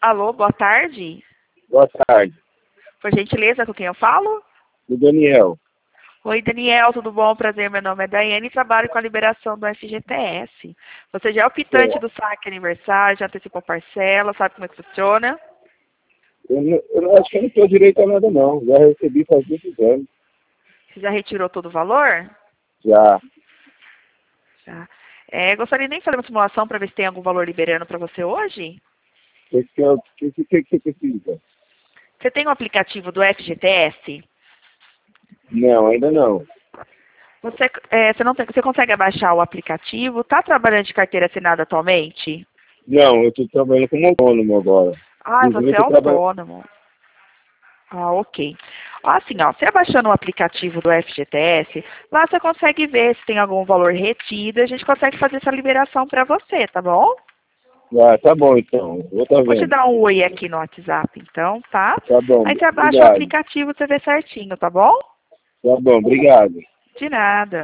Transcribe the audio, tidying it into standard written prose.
Alô, boa tarde. Boa tarde. Por gentileza, com quem eu falo? Do Daniel. Oi, Daniel, tudo bom? Prazer, meu nome é Daiane e trabalho com a liberação do FGTS. Você já é optante do saque aniversário, já antecipou parcela, sabe como é que funciona? Eu acho que eu não tenho direito a nada, não. Já recebi faz muitos anos. Você já retirou todo o valor? Já. Já. Gostaria nem de fazer uma simulação para ver se tem algum valor liberando para você hoje? O que você precisa? Você tem um aplicativo do FGTS? Não, ainda não. Você consegue abaixar o aplicativo? Está trabalhando de carteira assinada atualmente? Não, eu estou trabalhando como autônomo agora. Ah, Inclusive, você é autônomo. Ah, ok. Assim, ó, você abaixando o aplicativo do FGTS, lá você consegue ver se tem algum valor retido, a gente consegue fazer essa liberação para você, tá bom? Ah, tá bom então. Vou estar Vou te vendo. dar um oi aqui no WhatsApp, então, tá? Tá bom, Aí você abaixa o obrigado. aplicativo, você vê certinho, tá bom? Tá bom, obrigado. De nada.